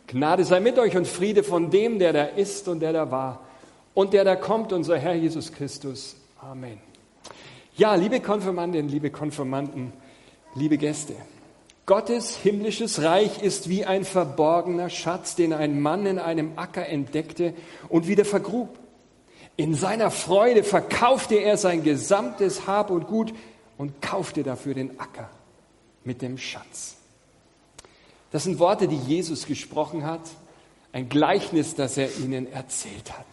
Gnade sei mit euch und Friede von dem, der da ist und der da war und der da kommt, unser Herr Jesus Christus. Amen. Ja, liebe Konfirmandinnen, liebe Konfirmanden, liebe Gäste, Gottes himmlisches Reich ist wie ein verborgener Schatz, den ein Mann in einem Acker entdeckte und wieder vergrub. In seiner Freude verkaufte er sein gesamtes Hab und Gut und kaufte dafür den Acker mit dem Schatz. Das sind Worte, die Jesus gesprochen hat, ein Gleichnis, das er ihnen erzählt hat.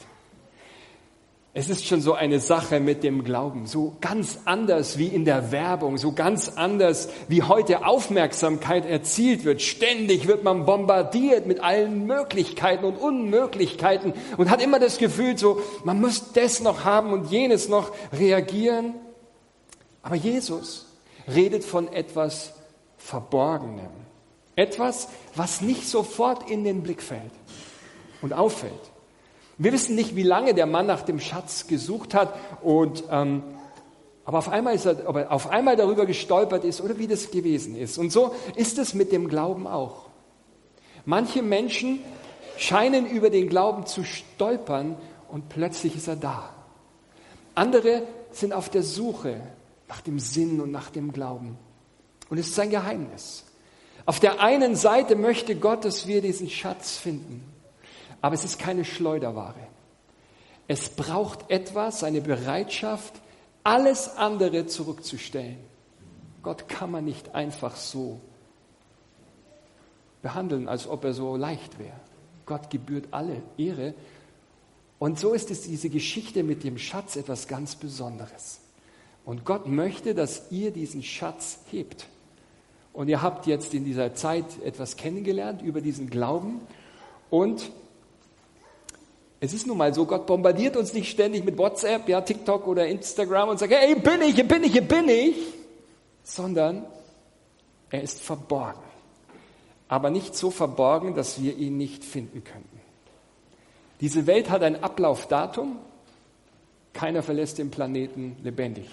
Es ist schon so eine Sache mit dem Glauben, so ganz anders wie in der Werbung, so ganz anders wie heute Aufmerksamkeit erzielt wird. Ständig wird man bombardiert mit allen Möglichkeiten und Unmöglichkeiten und hat immer das Gefühl, so man muss das noch haben und jenes noch reagieren. Aber Jesus redet von etwas Verborgenem, etwas, was nicht sofort in den Blick fällt und auffällt. Wir wissen nicht, wie lange der Mann nach dem Schatz gesucht hat, aber auf einmal ob er auf einmal darüber gestolpert ist oder wie das gewesen ist. Und so ist es mit dem Glauben auch. Manche Menschen scheinen über den Glauben zu stolpern und plötzlich ist er da. Andere sind auf der Suche nach dem Sinn und nach dem Glauben. Und es ist ein Geheimnis. Auf der einen Seite möchte Gott, dass wir diesen Schatz finden. Aber es ist keine Schleuderware. Es braucht etwas, eine Bereitschaft, alles andere zurückzustellen. Gott kann man nicht einfach so behandeln, als ob er so leicht wäre. Gott gebührt alle Ehre. Und so ist es diese Geschichte mit dem Schatz etwas ganz Besonderes. Und Gott möchte, dass ihr diesen Schatz hebt. Und ihr habt jetzt in dieser Zeit etwas kennengelernt über diesen Glauben. Und es ist nun mal so, Gott bombardiert uns nicht ständig mit WhatsApp, ja, TikTok oder Instagram und sagt, hey, hier bin ich, sondern er ist verborgen. Aber nicht so verborgen, dass wir ihn nicht finden könnten. Diese Welt hat ein Ablaufdatum, keiner verlässt den Planeten lebendig.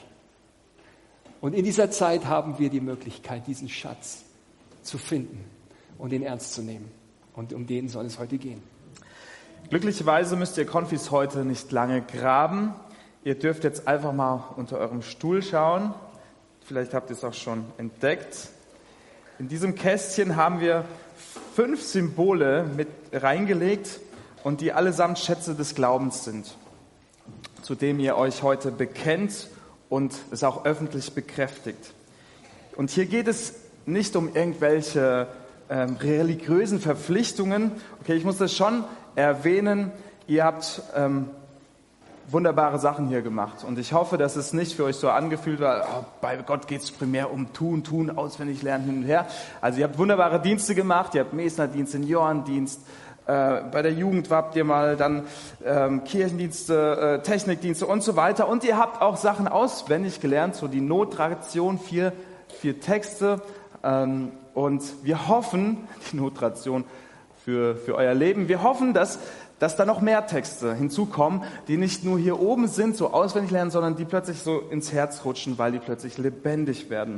Und in dieser Zeit haben wir die Möglichkeit, diesen Schatz zu finden und ihn ernst zu nehmen. Und um den soll es heute gehen. Glücklicherweise müsst ihr Konfis heute nicht lange graben. Ihr dürft jetzt einfach mal unter eurem Stuhl schauen. Vielleicht habt ihr es auch schon entdeckt. In diesem Kästchen haben wir 5 Symbole mit reingelegt und die allesamt Schätze des Glaubens sind, zu dem ihr euch heute bekennt und es auch öffentlich bekräftigt. Und hier geht es nicht um irgendwelche religiösen Verpflichtungen. Okay, ich muss das schon erwähnen, ihr habt wunderbare Sachen hier gemacht und ich hoffe, dass es nicht für euch so angefühlt war, bei Gott geht es primär um Tun, auswendig lernen, hin und her. Also ihr habt wunderbare Dienste gemacht, ihr habt Mesnerdienst, Seniorendienst, bei der Jugend habt ihr mal dann Kirchendienste, Technikdienste und so weiter und ihr habt auch Sachen auswendig gelernt, so die Notration, 4 Texte und wir hoffen, die Notration für euer Leben. Wir hoffen, dass da noch mehr Texte hinzukommen, die nicht nur hier oben sind, so auswendig lernen, sondern die plötzlich so ins Herz rutschen, weil die plötzlich lebendig werden.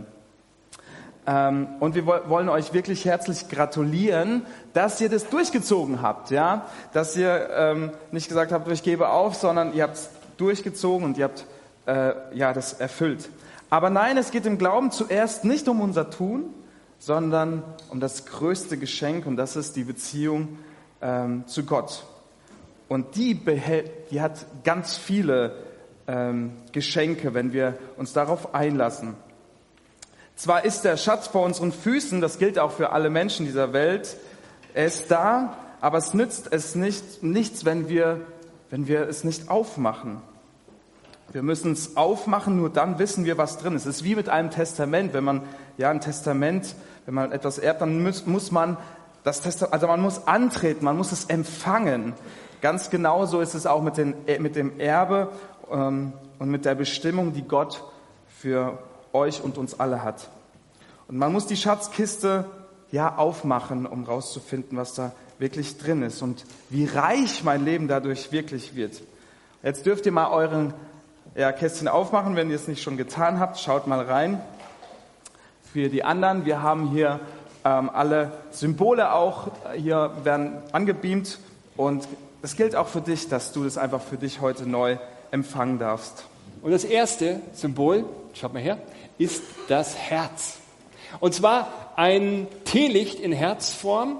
Und wir wollen euch wirklich herzlich gratulieren, dass ihr das durchgezogen habt, ja, dass ihr nicht gesagt habt, ich gebe auf, sondern ihr habt es durchgezogen und ihr habt das erfüllt. Aber nein, es geht im Glauben zuerst nicht um unser Tun, sondern um das größte Geschenk und das ist die Beziehung zu Gott. Und die hat ganz viele Geschenke, wenn wir uns darauf einlassen. Zwar ist der Schatz vor unseren Füßen, das gilt auch für alle Menschen dieser Welt, er ist da, aber es nützt es nichts, wenn wir es nicht aufmachen. Wir müssen es aufmachen, nur dann wissen wir, was drin ist. Es ist wie mit einem Testament. Wenn man wenn man etwas erbt, dann muss man man muss antreten, man muss es empfangen. Ganz genauso ist es auch mit dem Erbe und mit der Bestimmung, die Gott für euch und uns alle hat. Und man muss die Schatzkiste aufmachen, um rauszufinden, was da wirklich drin ist und wie reich mein Leben dadurch wirklich wird. Jetzt dürft ihr mal euren Kästchen aufmachen, wenn ihr es nicht schon getan habt. Schaut mal rein. Für die anderen, wir haben hier Alle Symbole auch hier werden angebeamt und es gilt auch für dich, dass du das einfach für dich heute neu empfangen darfst. Und das erste Symbol, schaut mal her, ist das Herz. Und zwar ein Teelicht in Herzform.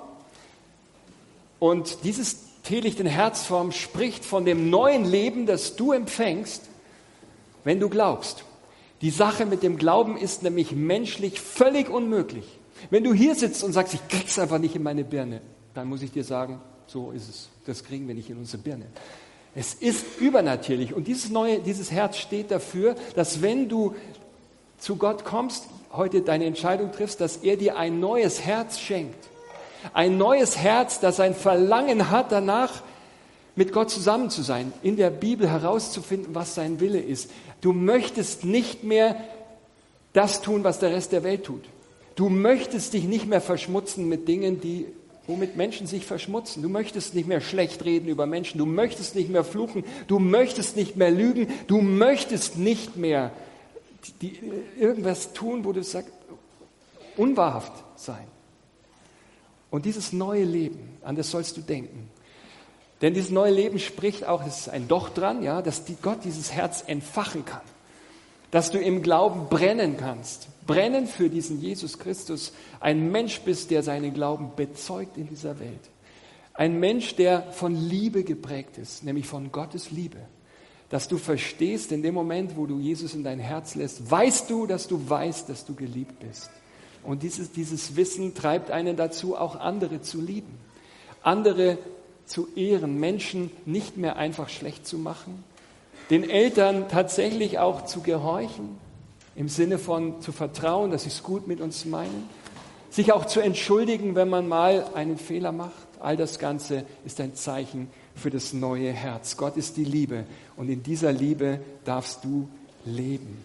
Und dieses Teelicht in Herzform spricht von dem neuen Leben, das du empfängst, wenn du glaubst. Die Sache mit dem Glauben ist nämlich menschlich völlig unmöglich. Wenn du hier sitzt und sagst, ich krieg's einfach nicht in meine Birne, dann muss ich dir sagen, so ist es. Das kriegen wir nicht in unsere Birne. Es ist übernatürlich. Und dieses Herz steht dafür, dass wenn du zu Gott kommst, heute deine Entscheidung triffst, dass er dir ein neues Herz schenkt. Ein neues Herz, das ein Verlangen hat, danach mit Gott zusammen zu sein, in der Bibel herauszufinden, was sein Wille ist. Du möchtest nicht mehr das tun, was der Rest der Welt tut. Du möchtest dich nicht mehr verschmutzen mit Dingen, womit Menschen sich verschmutzen. Du möchtest nicht mehr schlecht reden über Menschen. Du möchtest nicht mehr fluchen. Du möchtest nicht mehr lügen. Du möchtest nicht mehr irgendwas tun, wo du sagst, unwahrhaft sein. Und dieses neue Leben, an das sollst du denken. Denn dieses neue Leben spricht auch, es ist ein Doch dran, ja, dass Gott dieses Herz entfachen kann. Dass du im Glauben brennen kannst. Brennen für diesen Jesus Christus. Ein Mensch bist, der seinen Glauben bezeugt in dieser Welt. Ein Mensch, der von Liebe geprägt ist, nämlich von Gottes Liebe. Dass du verstehst, in dem Moment, wo du Jesus in dein Herz lässt, weißt du, dass du geliebt bist. Und dieses Wissen treibt einen dazu, auch andere zu lieben. Andere zu ehren, Menschen nicht mehr einfach schlecht zu machen. Den Eltern tatsächlich auch zu gehorchen, im Sinne von zu vertrauen, dass sie es gut mit uns meinen. Sich auch zu entschuldigen, wenn man mal einen Fehler macht. All das Ganze ist ein Zeichen für das neue Herz. Gott ist die Liebe und in dieser Liebe darfst du leben.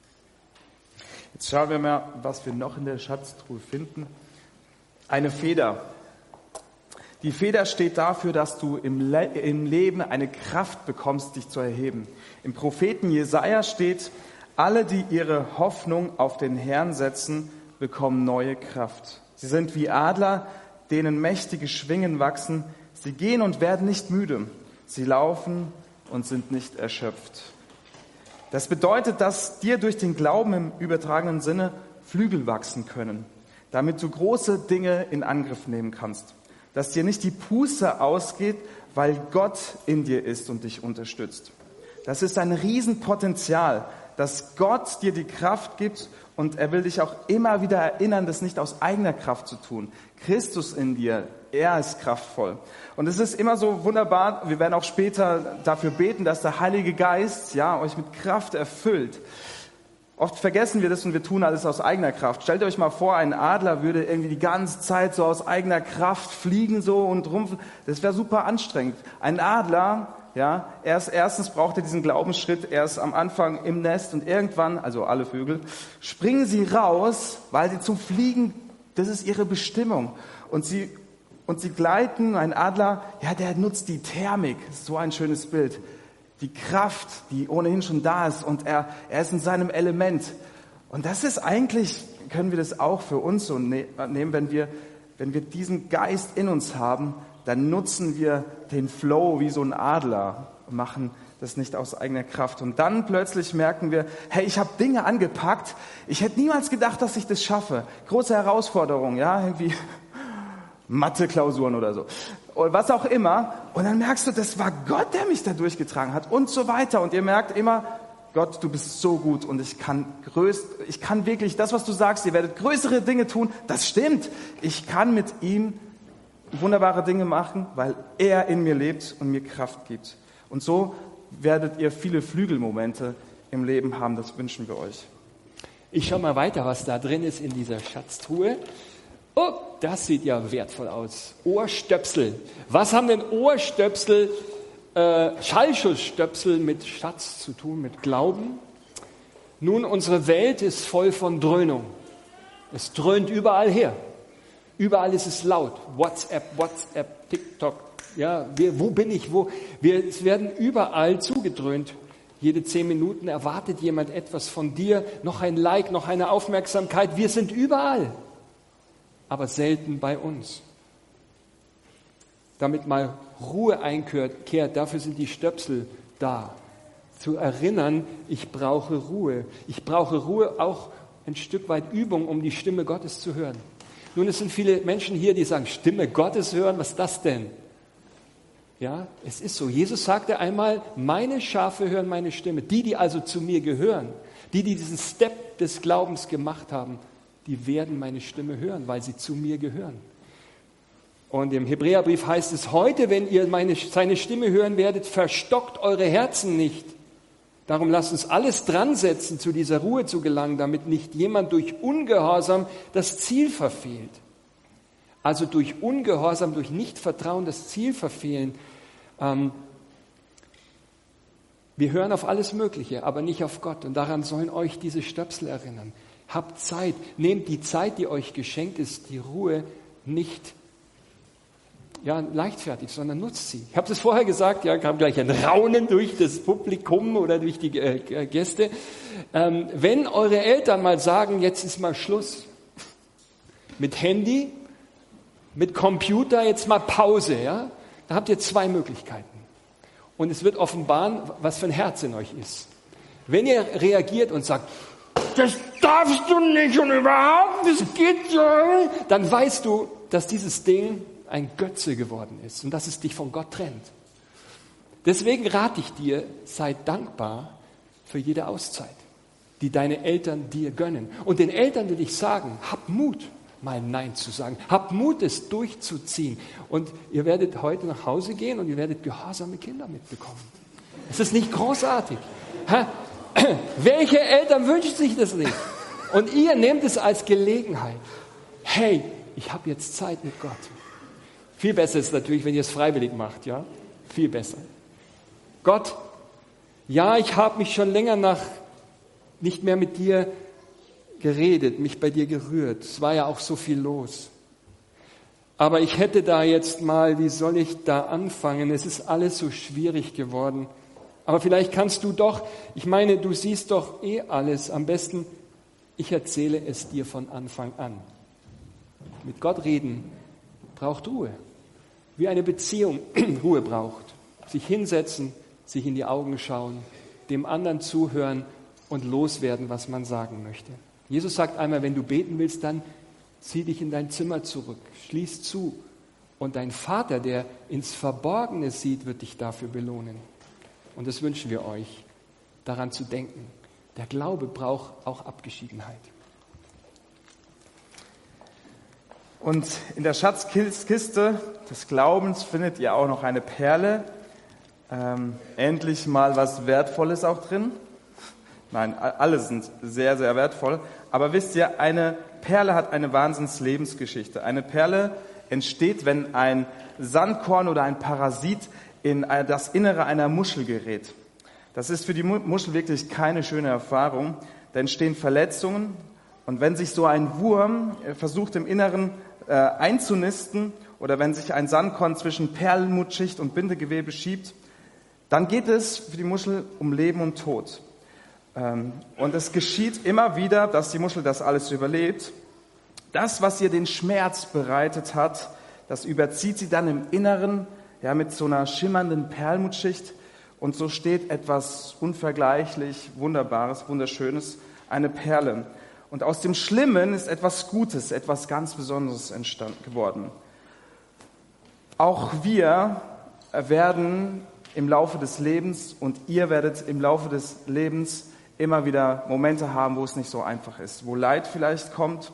Jetzt schauen wir mal, was wir noch in der Schatztruhe finden. Eine Feder. Die Feder steht dafür, dass du im Leben eine Kraft bekommst, dich zu erheben. Im Propheten Jesaja steht, alle, die ihre Hoffnung auf den Herrn setzen, bekommen neue Kraft. Sie sind wie Adler, denen mächtige Schwingen wachsen. Sie gehen und werden nicht müde. Sie laufen und sind nicht erschöpft. Das bedeutet, dass dir durch den Glauben im übertragenen Sinne Flügel wachsen können, damit du große Dinge in Angriff nehmen kannst. Dass dir nicht die Puste ausgeht, weil Gott in dir ist und dich unterstützt. Das ist ein Riesenpotenzial, dass Gott dir die Kraft gibt und er will dich auch immer wieder erinnern, das nicht aus eigener Kraft zu tun. Christus in dir, er ist kraftvoll. Und es ist immer so wunderbar, wir werden auch später dafür beten, dass der Heilige Geist euch mit Kraft erfüllt. Oft vergessen wir das und wir tun alles aus eigener Kraft. Stellt euch mal vor, ein Adler würde irgendwie die ganze Zeit so aus eigener Kraft fliegen so und rumpfen. Das wäre super anstrengend. Ein Adler, erstens braucht er diesen Glaubensschritt, er ist am Anfang im Nest und irgendwann, also alle Vögel, springen sie raus, weil sie zum Fliegen, das ist ihre Bestimmung. Und sie gleiten, ein Adler, der nutzt die Thermik, das ist so ein schönes Bild. Die Kraft, die ohnehin schon da ist und er ist in seinem Element. Und das ist eigentlich, können wir das auch für uns so nehmen, wenn wir diesen Geist in uns haben, dann nutzen wir den Flow wie so ein Adler und machen das nicht aus eigener Kraft. Und dann plötzlich merken wir, hey, ich habe Dinge angepackt, ich hätte niemals gedacht, dass ich das schaffe. Große Herausforderung, irgendwie Mathe-Klausuren oder so. Oder was auch immer. Und dann merkst du, das war Gott, der mich da durchgetragen hat und so weiter. Und ihr merkt immer, Gott, du bist so gut und ich kann wirklich das, was du sagst, ihr werdet größere Dinge tun, das stimmt. Ich kann mit ihm wunderbare Dinge machen, weil er in mir lebt und mir Kraft gibt. Und so werdet ihr viele Flügelmomente im Leben haben, das wünschen wir euch. Ich schau mal weiter, was da drin ist in dieser Schatztruhe. Oh, das sieht ja wertvoll aus. Ohrstöpsel. Was haben denn Ohrstöpsel, Schallschutzstöpsel mit Schatz zu tun, mit Glauben? Nun, unsere Welt ist voll von Dröhnung. Es dröhnt überall her. Überall ist es laut. WhatsApp, TikTok. Wo bin ich? Es werden überall zugedröhnt. Jede 10 Minuten erwartet jemand etwas von dir. Noch ein Like, noch eine Aufmerksamkeit. Wir sind überall. aber selten bei uns. Damit mal Ruhe einkehrt, dafür sind die Stöpsel da. Zu erinnern, ich brauche Ruhe. Ich brauche Ruhe, auch ein Stück weit Übung, um die Stimme Gottes zu hören. Nun, es sind viele Menschen hier, die sagen, Stimme Gottes hören, was ist das denn? Ja, es ist so. Jesus sagte einmal, meine Schafe hören meine Stimme. Die also zu mir gehören, die diesen Step des Glaubens gemacht haben, die werden meine Stimme hören, weil sie zu mir gehören. Und im Hebräerbrief heißt es, heute, wenn ihr seine Stimme hören werdet, verstockt eure Herzen nicht. Darum lasst uns alles dran setzen, zu dieser Ruhe zu gelangen, damit nicht jemand durch Ungehorsam das Ziel verfehlt. Also durch Ungehorsam, durch Nichtvertrauen das Ziel verfehlen. Wir hören auf alles Mögliche, aber nicht auf Gott. Und daran sollen euch diese Stöpsel erinnern. Habt Zeit, nehmt die Zeit, die euch geschenkt ist, die Ruhe nicht leichtfertig, sondern nutzt sie. Ich habe es vorher gesagt, kam gleich ein Raunen durch das Publikum oder durch die Gäste. Wenn eure Eltern mal sagen, jetzt ist mal Schluss mit Handy, mit Computer, jetzt mal Pause, ja, dann habt ihr zwei Möglichkeiten. Und es wird offenbaren, was für ein Herz in euch ist. Wenn ihr reagiert und sagt, das darfst du nicht und überhaupt, das geht so, dann weißt du, dass dieses Ding ein Götze geworden ist und dass es dich von Gott trennt. Deswegen rate ich dir, sei dankbar für jede Auszeit, die deine Eltern dir gönnen. Und den Eltern will ich sagen, hab Mut, mal Nein zu sagen. Hab Mut, es durchzuziehen. Und ihr werdet heute nach Hause gehen und ihr werdet gehorsame Kinder mitbekommen. Es ist nicht großartig. Welche Eltern wünschen sich das nicht? Und ihr nehmt es als Gelegenheit. Hey, ich habe jetzt Zeit mit Gott. Viel besser ist natürlich, wenn ihr es freiwillig macht, ja? Viel besser. Gott, ja, ich habe mich schon länger nicht mehr mit dir geredet, mich bei dir gerührt. Es war ja auch so viel los. Aber ich hätte da jetzt mal, wie soll ich da anfangen? Es ist alles so schwierig geworden. Aber vielleicht kannst du doch, ich meine, du siehst doch alles. Am besten, ich erzähle es dir von Anfang an. Mit Gott reden braucht Ruhe. Wie eine Beziehung Ruhe braucht. Sich hinsetzen, sich in die Augen schauen, dem anderen zuhören und loswerden, was man sagen möchte. Jesus sagt einmal, wenn du beten willst, dann zieh dich in dein Zimmer zurück, schließ zu. Und dein Vater, der ins Verborgene sieht, wird dich dafür belohnen. Und das wünschen wir euch, daran zu denken. Der Glaube braucht auch Abgeschiedenheit. Und in der Schatzkiste des Glaubens findet ihr auch noch eine Perle. Endlich mal was Wertvolles auch drin. Nein, alle sind sehr, sehr wertvoll. Aber wisst ihr, eine Perle hat eine Wahnsinns-Lebensgeschichte. Eine Perle entsteht, wenn ein Sandkorn oder ein Parasit in das Innere einer Muschel gerät. Das ist für die Muschel wirklich keine schöne Erfahrung. Da entstehen Verletzungen. Und wenn sich so ein Wurm versucht im Inneren einzunisten oder wenn sich ein Sandkorn zwischen Perlmuttschicht und Bindegewebe schiebt, dann geht es für die Muschel um Leben und Tod. Und es geschieht immer wieder, dass die Muschel das alles überlebt. Das, was ihr den Schmerz bereitet hat, das überzieht sie dann im Inneren, ja, mit so einer schimmernden Perlmuttschicht. Und so steht etwas unvergleichlich Wunderbares, Wunderschönes, eine Perle. Und aus dem Schlimmen ist etwas Gutes, etwas ganz Besonderes geworden. Auch wir werden im Laufe des Lebens und ihr werdet im Laufe des Lebens immer wieder Momente haben, wo es nicht so einfach ist, wo Leid vielleicht kommt.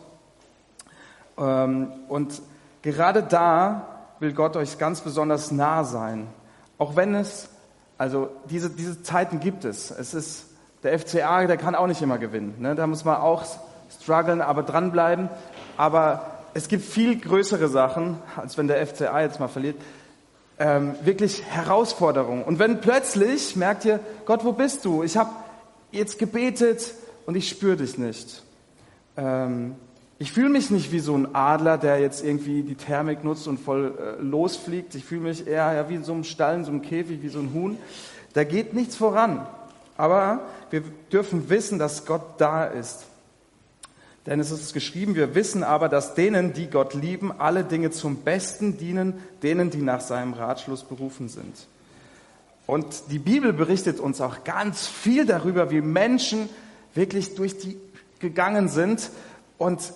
Und gerade da will Gott euch ganz besonders nah sein. Auch wenn diese Zeiten gibt es. Es ist der FCA, der kann auch nicht immer gewinnen. Ne? Da muss man auch strugglen, aber dranbleiben. Aber es gibt viel größere Sachen, als wenn der FCA jetzt mal verliert. Wirklich Herausforderungen. Und wenn plötzlich merkt ihr, Gott, wo bist du? Ich habe jetzt gebetet und ich spüre dich nicht. Ich fühle mich nicht wie so ein Adler, der jetzt irgendwie die Thermik nutzt und voll losfliegt. Ich fühle mich eher wie in so einem Stall, in so einem Käfig, wie so ein Huhn. Da geht nichts voran. Aber wir dürfen wissen, dass Gott da ist. Denn es ist geschrieben, wir wissen aber, dass denen, die Gott lieben, alle Dinge zum Besten dienen, denen, die nach seinem Ratschluss berufen sind. Und die Bibel berichtet uns auch ganz viel darüber, wie Menschen wirklich durch die gegangen sind und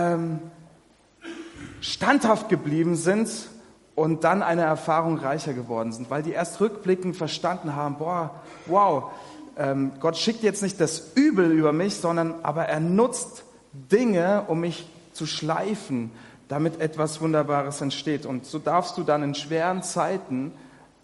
standhaft geblieben sind und dann eine Erfahrung reicher geworden sind, weil die erst rückblickend verstanden haben, Gott schickt jetzt nicht das Übel über mich, aber er nutzt Dinge, um mich zu schleifen, damit etwas Wunderbares entsteht. Und so darfst du dann in schweren Zeiten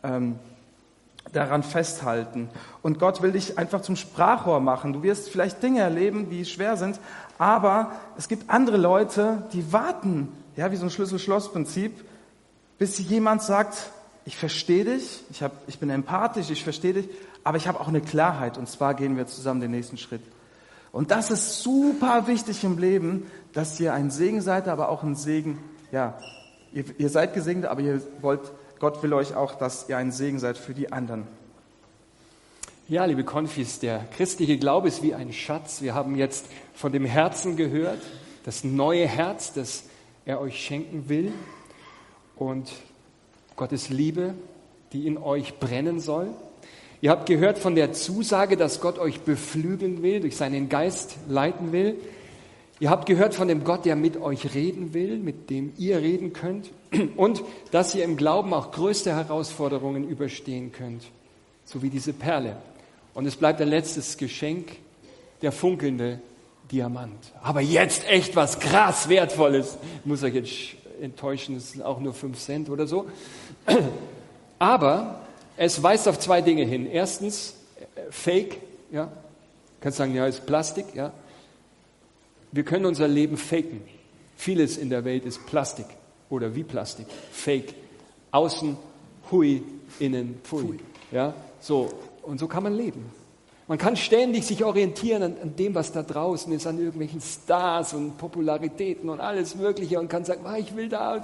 daran festhalten. Und Gott will dich einfach zum Sprachrohr machen. Du wirst vielleicht Dinge erleben, die schwer sind, aber es gibt andere Leute, die warten, ja, wie so ein Schlüssel-Schloss-Prinzip, bis jemand sagt, ich verstehe dich, ich bin empathisch, ich verstehe dich, aber ich habe auch eine Klarheit, und zwar gehen wir zusammen den nächsten Schritt. Und das ist super wichtig im Leben, dass ihr ein Segen seid, aber auch ein Segen, ja, ihr seid gesegnet, aber Gott will euch auch, dass ihr ein Segen seid für die anderen. Ja, liebe Konfis, der christliche Glaube ist wie ein Schatz. Wir haben jetzt von dem Herzen gehört, das neue Herz, das er euch schenken will. Und Gottes Liebe, die in euch brennen soll. Ihr habt gehört von der Zusage, dass Gott euch beflügeln will, durch seinen Geist leiten will. Ihr habt gehört von dem Gott, der mit euch reden will, mit dem ihr reden könnt. Und dass ihr im Glauben auch größte Herausforderungen überstehen könnt, so wie diese Perle. Und es bleibt ein letztes Geschenk, der funkelnde Diamant. Aber jetzt echt was krass Wertvolles. Ich muss euch jetzt enttäuschen, es sind auch nur 5 Cent oder so. Aber es weist auf 2 Dinge hin. Erstens, Fake, ja. Du kannst sagen, ja, ist Plastik, ja. Wir können unser Leben faken. Vieles in der Welt ist Plastik oder wie Plastik. Fake. Außen, hui, innen, pfui. Ja, so. Und so kann man leben. Man kann ständig sich orientieren an dem, was da draußen ist, an irgendwelchen Stars und Popularitäten und alles Mögliche und kann sagen, ich will da.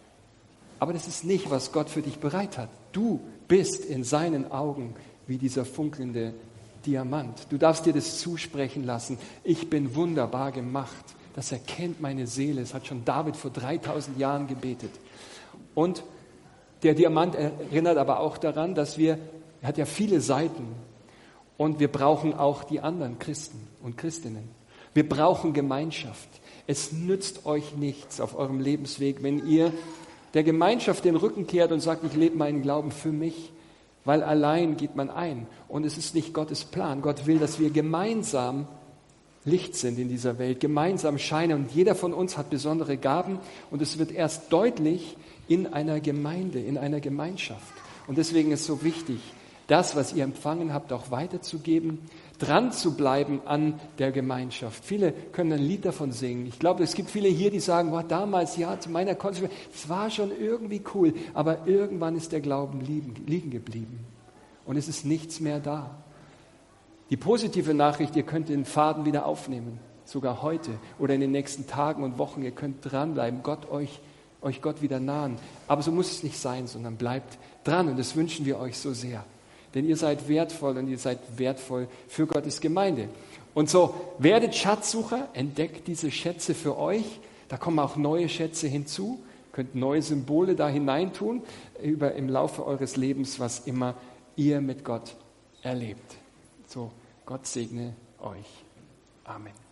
Aber das ist nicht, was Gott für dich bereit hat. Du bist in seinen Augen wie dieser funkelnde Diamant. Du darfst dir das zusprechen lassen. Ich bin wunderbar gemacht. Das erkennt meine Seele. Es hat schon David vor 3000 Jahren gebetet. Und der Diamant erinnert aber auch daran, dass er hat ja viele Seiten. Und wir brauchen auch die anderen Christen und Christinnen. Wir brauchen Gemeinschaft. Es nützt euch nichts auf eurem Lebensweg, wenn ihr der Gemeinschaft den Rücken kehrt und sagt, ich lebe meinen Glauben für mich, weil allein geht man ein. Und es ist nicht Gottes Plan. Gott will, dass wir gemeinsam Licht sind in dieser Welt, gemeinsam scheinen. Und jeder von uns hat besondere Gaben. Und es wird erst deutlich in einer Gemeinde, in einer Gemeinschaft. Und deswegen ist es so wichtig, das, was ihr empfangen habt, auch weiterzugeben, dran zu bleiben an der Gemeinschaft. Viele können ein Lied davon singen. Ich glaube, es gibt viele hier, die sagen, damals, ja, zu meiner Konfirmation, es war schon irgendwie cool, aber irgendwann ist der Glauben liegen geblieben. Und es ist nichts mehr da. Die positive Nachricht, ihr könnt den Faden wieder aufnehmen, sogar heute oder in den nächsten Tagen und Wochen. Ihr könnt dranbleiben, euch Gott wieder nahen. Aber so muss es nicht sein, sondern bleibt dran und das wünschen wir euch so sehr. Denn ihr seid wertvoll und ihr seid wertvoll für Gottes Gemeinde. Und so, werdet Schatzsucher, entdeckt diese Schätze für euch. Da kommen auch neue Schätze hinzu. Ihr könnt neue Symbole da hineintun, im Laufe eures Lebens, was immer ihr mit Gott erlebt. So, Gott segne euch. Amen.